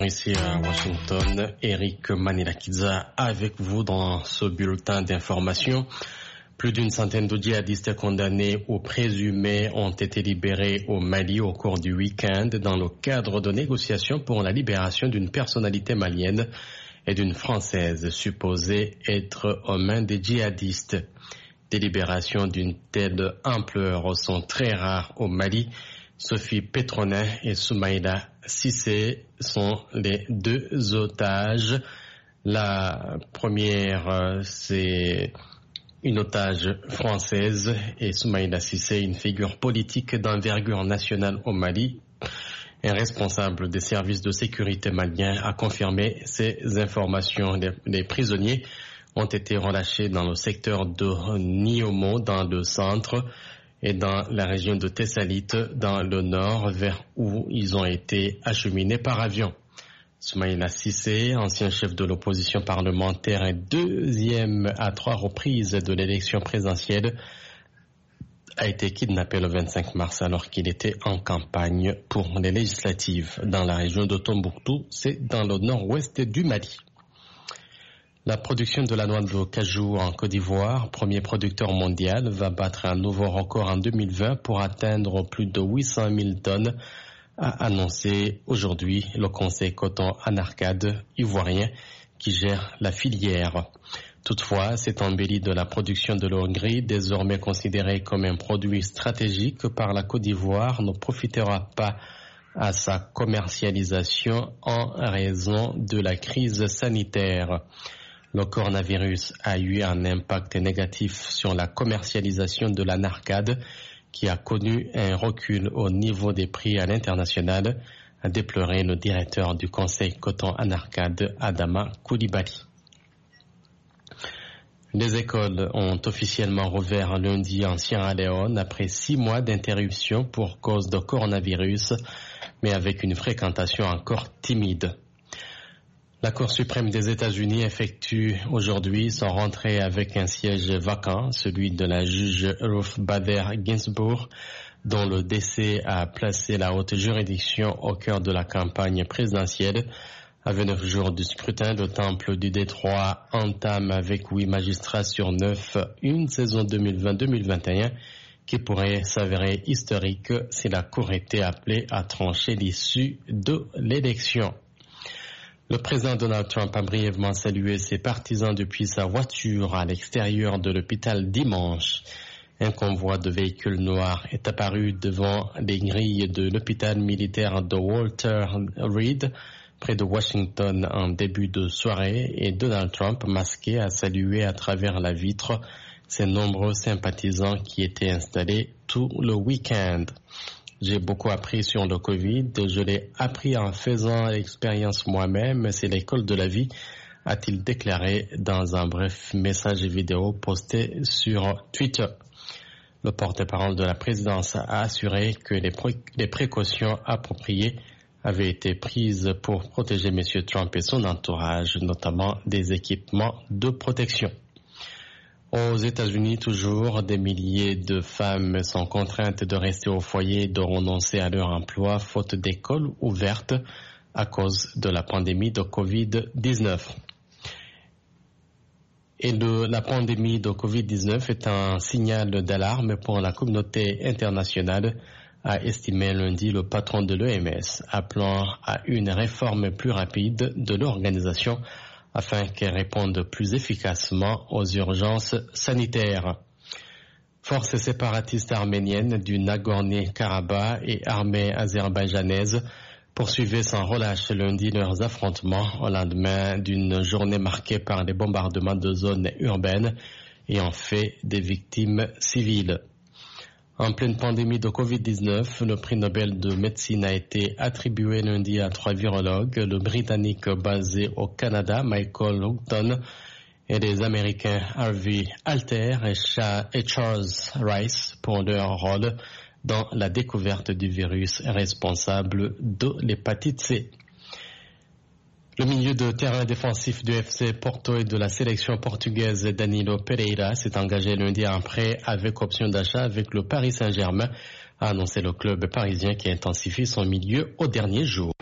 Ici à Washington, Eric Manilakidza avec vous dans ce bulletin d'information. Plus d'une centaine de djihadistes condamnés ou présumés ont été libérés au Mali au cours du week-end dans le cadre de négociations pour la libération d'une personnalité malienne et d'une Française supposée être aux mains des djihadistes. Des libérations d'une telle ampleur sont très rares au Mali. Sophie Petronin et Soumaïla Cissé sont les deux otages. La première, c'est une otage française et Soumaïla Cissé, une figure politique d'envergure nationale au Mali. Un responsable des services de sécurité maliens a confirmé ces informations. Les prisonniers ont été relâchés dans le secteur de Niomo, dans le centre, et dans la région de Thessalite, dans le nord, vers où ils ont été acheminés par avion. Soumaïla Cissé, ancien chef de l'opposition parlementaire et deuxième à 3 reprises de l'élection présidentielle, a été kidnappé le 25 mars alors qu'il était en campagne pour les législatives dans la région de Tombouctou, c'est dans le nord-ouest du Mali. La production de la noix de cajou en Côte d'Ivoire, premier producteur mondial, va battre un nouveau record en 2020 pour atteindre plus de 800 000 tonnes, a annoncé aujourd'hui le Conseil coton Anarcade ivoirien qui gère la filière. Toutefois, cette embellie de la production de l'eau gris, désormais considérée comme un produit stratégique par la Côte d'Ivoire, ne profitera pas à sa commercialisation en raison de la crise sanitaire. Le coronavirus a eu un impact négatif sur la commercialisation de l'Anarcade qui a connu un recul au niveau des prix à l'international, a déploré le directeur du Conseil coton Anarcade, Adama Koulibaly. Les écoles ont officiellement rouvert lundi en Sierra Leone après 6 mois d'interruption pour cause de coronavirus, mais avec une fréquentation encore timide. La Cour suprême des États-Unis effectue aujourd'hui son rentrée avec un siège vacant, celui de la juge Ruth Bader Ginsburg, dont le décès a placé la haute juridiction au cœur de la campagne présidentielle. À 29 jours du scrutin, le Temple du Détroit entame avec 8 magistrats sur 9 une saison 2020-2021 qui pourrait s'avérer historique si la Cour était appelée à trancher l'issue de l'élection. Le président Donald Trump a brièvement salué ses partisans depuis sa voiture à l'extérieur de l'hôpital dimanche. Un convoi de véhicules noirs est apparu devant les grilles de l'hôpital militaire de Walter Reed, près de Washington, en début de soirée, et Donald Trump, masqué, a salué à travers la vitre ses nombreux sympathisants qui étaient installés tout le week-end. J'ai beaucoup appris sur le Covid, je l'ai appris en faisant l'expérience moi-même, c'est l'école de la vie, a-t-il déclaré dans un bref message vidéo posté sur Twitter. Le porte-parole de la présidence a assuré que les précautions appropriées avaient été prises pour protéger M. Trump et son entourage, notamment des équipements de protection. Aux États-Unis, toujours, des milliers de femmes sont contraintes de rester au foyer et de renoncer à leur emploi faute d'écoles ouvertes à cause de la pandémie de Covid-19. Et la pandémie de Covid-19 est un signal d'alarme pour la communauté internationale, a estimé lundi le patron de l'OMS, appelant à une réforme plus rapide de l'organisation afin qu'elle réponde plus efficacement aux urgences sanitaires. Forces séparatistes arméniennes du Nagorno-Karabakh et armées azerbaïdjanaises poursuivaient sans relâche lundi leurs affrontements au lendemain d'une journée marquée par les bombardements de zones urbaines et en fait des victimes civiles. En pleine pandémie de Covid-19, le prix Nobel de médecine a été attribué lundi à 3 virologues, le Britannique basé au Canada, Michael Houghton, et les Américains Harvey Alter et Charles Rice pour leur rôle dans la découverte du virus responsable de l'hépatite C. Le milieu de terrain défensif du FC Porto et de la sélection portugaise Danilo Pereira s'est engagé lundi en prêt avec option d'achat avec le Paris Saint-Germain, a annoncé le club parisien qui intensifie son milieu au dernier jour.